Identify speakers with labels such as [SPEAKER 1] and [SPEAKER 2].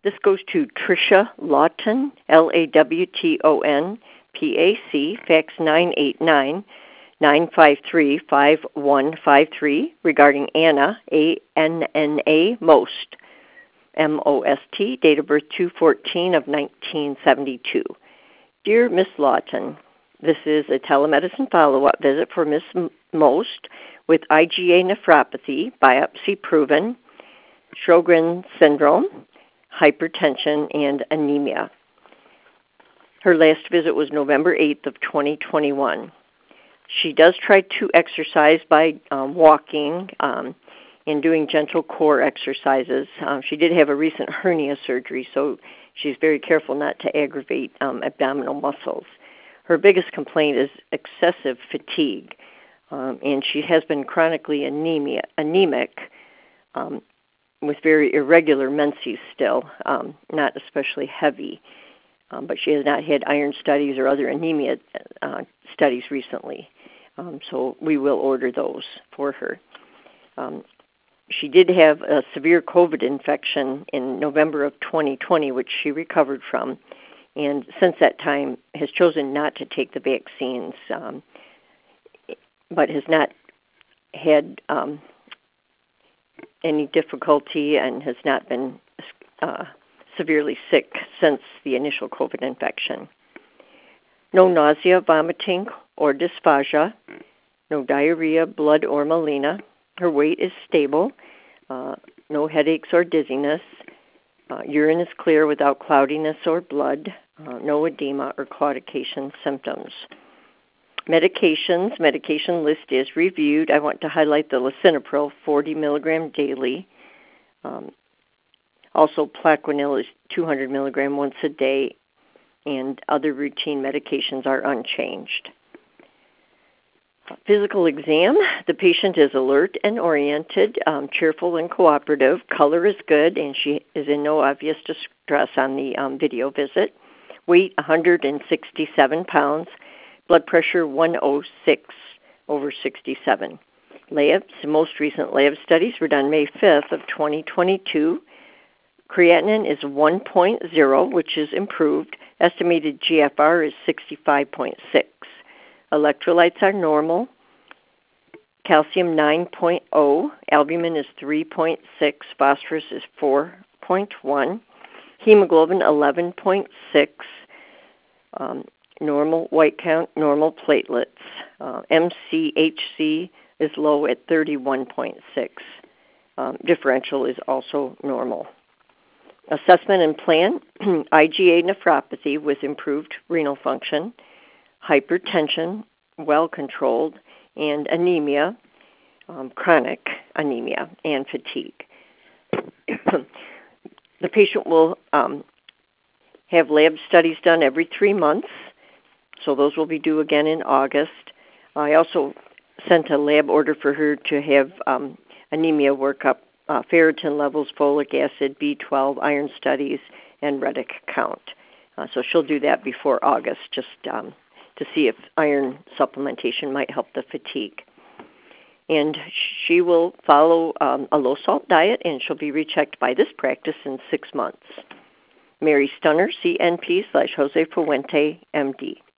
[SPEAKER 1] This goes to Tricia Lawton, Lawton, PAC, fax 989-953-5153, regarding Anna, ANNA, Most, MOST, date of birth 2/14 of 1972. Dear Miss Lawton, this is a telemedicine follow-up visit for Miss Most with IgA nephropathy, biopsy proven, Sjogren's syndrome, hypertension, and anemia. Her last visit was November 8th of 2021. She does try to exercise by walking and doing gentle core exercises. She did have a recent hernia surgery, so she's very careful not to aggravate abdominal muscles. Her biggest complaint is excessive fatigue, and she has been chronically anemic with very irregular menses still, not especially heavy. But she has not had iron studies or other anemia studies recently. So we will order those for her. She did have a severe COVID infection in November of 2020, which she recovered from, and since that time has chosen not to take the vaccines, but has not had any difficulty and has not been severely sick since the initial COVID infection. No nausea, vomiting, or dysphagia. No diarrhea, blood, or melena. Her weight is stable. No headaches or dizziness. Urine is clear without cloudiness or blood. No edema or claudication symptoms. Medications. Medication list is reviewed. I want to highlight the lisinopril, 40 milligram daily. Also, Plaquenil is 200 milligram once a day, and other routine medications are unchanged. Physical exam. The patient is alert and oriented, cheerful and cooperative. Color is good, and she is in no obvious distress on the video visit. Weight 167 pounds. Blood pressure 106/67. Labs. The most recent lab studies were done May 5th of 2022. Creatinine is 1.0, which is improved. Estimated GFR is 65.6. Electrolytes are normal. Calcium 9.0. Albumin is 3.6. Phosphorus is 4.1. Hemoglobin 11.6. Normal white count, normal platelets. MCHC is low at 31.6. Differential is also normal. Assessment and plan, IgA nephropathy with improved renal function, hypertension, well controlled, and anemia, chronic anemia, and fatigue. The patient will have lab studies done every 3 months, so those will be due again in August. I also sent a lab order for her to have anemia workup, ferritin levels, folic acid, B12, iron studies, and Retic count. So she'll do that before August, just to see if iron supplementation might help the fatigue. And she will follow a low-salt diet, and she'll be rechecked by this practice in 6 months. Mary Stunner, CNP /Jose Fuente, MD.